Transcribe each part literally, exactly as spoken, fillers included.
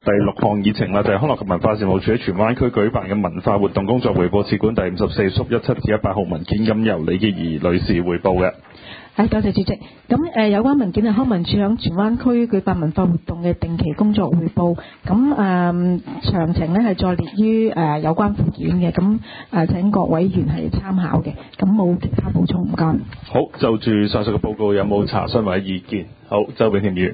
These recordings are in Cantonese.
第六項議程啦，就係康樂及文化事務署喺荃灣區舉辦嘅文化活動工作匯報，試管第五十四縮一七至一百號文件，咁由李潔儀女士匯報嘅。 係，多謝主席。咁誒、呃、有關文件係康文署響荃灣區舉辦文化活動嘅定期工作匯報。咁誒、呃、詳情咧係再列於誒、呃、有關附件嘅。咁誒、呃、請各位議員係參考嘅。咁冇其他補充，唔該。 好，就住上述嘅報告有冇查詢或者意見？好，周永謙議員。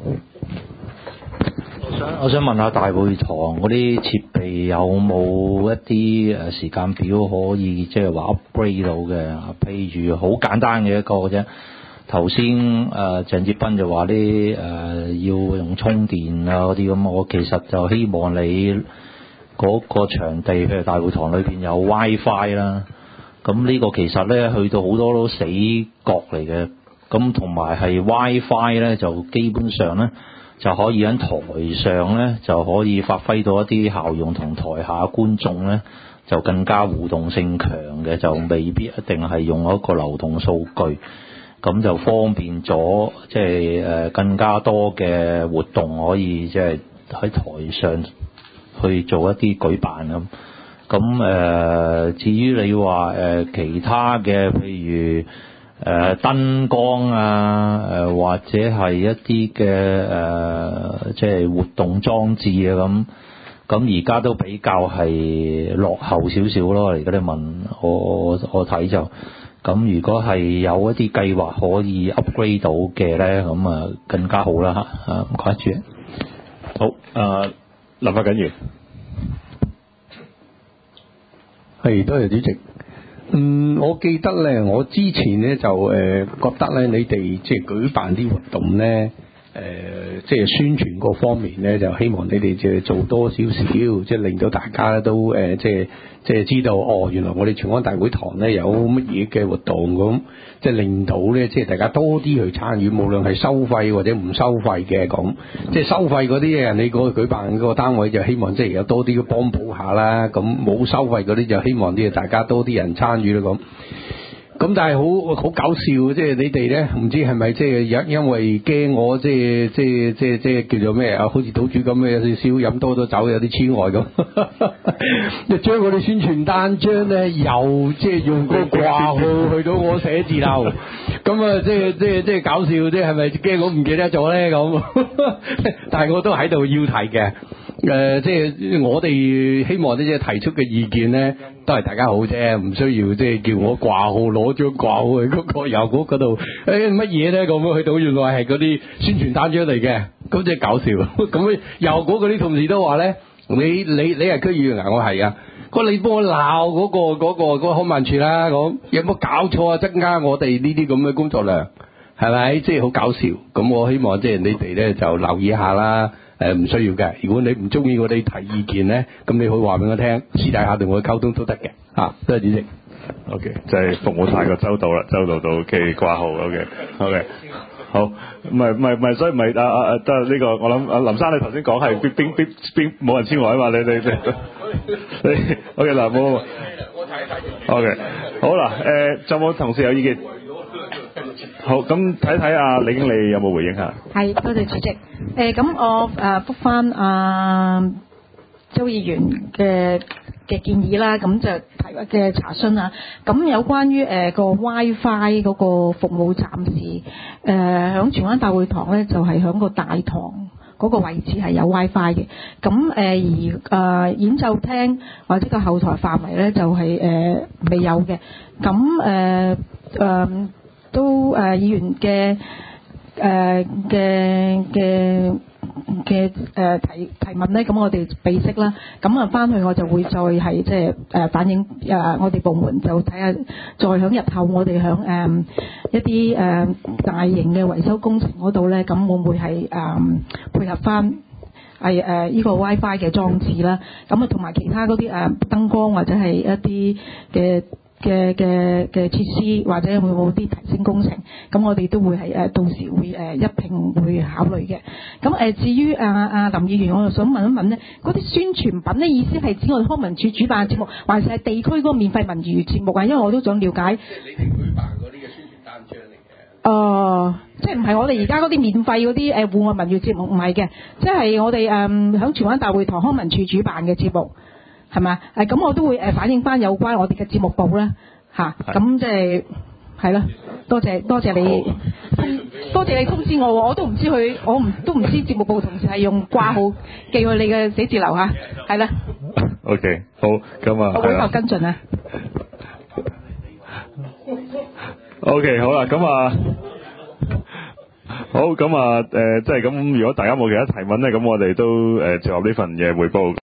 我想我想問下大會堂嗰啲設備有冇一啲誒時間表可以即係話 upgrade 到嘅？譬如好簡單嘅一個啫。頭先誒鄭志斌就話啲誒要用充電啊嗰啲咁，我其實就希望你嗰個場地譬如大會堂裏邊有 WiFi 啦。咁呢個其實咧去到好多都死角嚟嘅。咁同埋係 WiFi 咧就基本上咧。就可以喺台上咧，就可以發揮到一啲效用，同台下觀眾咧就更加互動性強嘅，就未必一定係用一個流動數據，咁就方便咗即係誒更加多嘅活動可以即係喺台上去做一啲舉辦咁。咁誒、呃，至於你話誒、呃、其他嘅，譬如誒、呃、燈光啊，誒、呃、或者係一啲嘅誒即係活動裝置啊咁，咁而家都比較係落後少少咯。而家你問我我我睇就，咁如果係有一啲計劃可以 upgrade 到嘅咧，咁啊更加好啦嚇。啊，唔該主席。 好，誒、呃、林發瑾議員。 係，多謝主席。嗯，我記得咧，我之前咧就誒、呃、覺得咧，你哋即係舉辦啲活動咧，誒、呃、即係宣傳各方面咧，就希望你哋即係做多少少，即係令到大家都誒、呃、即係即係知道，哦，原來我哋荃灣大會堂咧有乜嘢嘅活動咁，即係令到咧即係大家多啲去參與，無論係收費或者唔收費嘅咁，即係收費嗰啲嘅人，你嗰個舉辦嗰個單位就希望即係有多啲嘅幫補下啦，咁冇收費嗰啲就希望啲大家多啲人參與啦咁。咁但係好好搞笑，即係你哋咧，唔知係咪即係因因為驚我即係即係即係即係叫做咩啊？好似島主咁嘅，有少少飲多咗酒，有啲痴呆咁，就將我哋宣傳單張咧，又即係用個掛號去到我寫字樓，咁啊即係即係即係搞笑，即係係咪驚我唔記得咗咧咁？但係我都喺度要提嘅。誒、呃，即係我哋希望呢啲提出嘅意見咧，都係大家好啫，唔需要即係叫我掛號攞張掛號去嗰個郵局嗰度，誒乜嘢咧咁去到，原來係嗰啲宣傳單張嚟嘅，咁即係搞笑。咁郵局嗰啲同事都話咧，你你你係區議員啊，我係啊，個你幫我鬧嗰、嗰個嗰、嗰個嗰、嗰個康文署啦，咁有冇搞錯啊？增加我哋呢啲咁嘅工作量，係咪？即係好搞笑。咁我希望即係你哋咧就留意一下啦。誒唔、呃、需要嘅，如果你唔中意我哋提意見咧，咁你可以話俾我聽，私底下同我溝通都得嘅。嚇，多謝主席。 O K，就係服務太過周到啦，周到到嘅掛號。O K，O K，好，唔係唔係唔係，所以唔係啊啊啊，得、啊、呢、這個我諗啊林生你頭先講係邊邊邊邊冇人簽我啊嘛，你你你你 O K 嗱冇，我睇睇。O K，好啦，誒仲有冇同事有意見？好，咁睇睇阿李經理有冇回應下？ 係，多謝主席。誒咁我誒覆翻阿周議員嘅嘅建議啦，咁就提嘅查詢啊。咁有關於誒個 WiFi 嗰個服務，暫時誒響荃灣大會堂咧，就係響個大堂嗰個位置係有 WiFi 嘅。咁誒而誒演奏廳或者個後台範圍咧，就係誒未有嘅。咁誒誒。都誒、呃、議員嘅誒嘅嘅嘅誒提提問咧，咁我哋備悉啦。咁啊翻去我就會再係即係誒反映誒、呃、我哋部門就睇下，再響日後我哋響誒一啲誒、呃、大型嘅維修工程嗰度咧，咁會唔會係誒、呃、配合翻係誒呢個 WiFi 嘅裝置啦？咁啊同埋其他嗰啲誒燈光或者係一啲嘅嘅嘅嘅設施，或者會冇啲提升工程，咁我哋都會係誒到時會誒一併會考慮嘅。咁誒至於阿阿林議員，我就想問一問咧，嗰啲宣傳品咧，意思係指我哋康文署主辦嘅節目，還是係地區嗰個免費文娛節目啊？因為我都想了解。 即係你哋舉辦嗰啲嘅宣傳單張嚟嘅。 哦。 即係唔係我哋而家嗰啲免費嗰啲誒戶外民謠節目，唔係嘅，即係我哋誒響荃灣大會堂康文署主辦嘅節目，係咪？誒咁我都會誒反映翻有關我哋嘅節目部啦，嚇，咁即係係啦，多謝多謝你，多謝你通知我喎，我都唔知佢，我唔都唔知節目部同事係用掛號寄去你嘅寫字樓嚇，係啦。 OK， 好，咁啊， 我會後跟進啊。 OK， 好啦，咁啊，好，咁啊，誒、呃，即係咁，如果大家冇其他提問咧，咁我哋都誒接合呢份嘅彙報。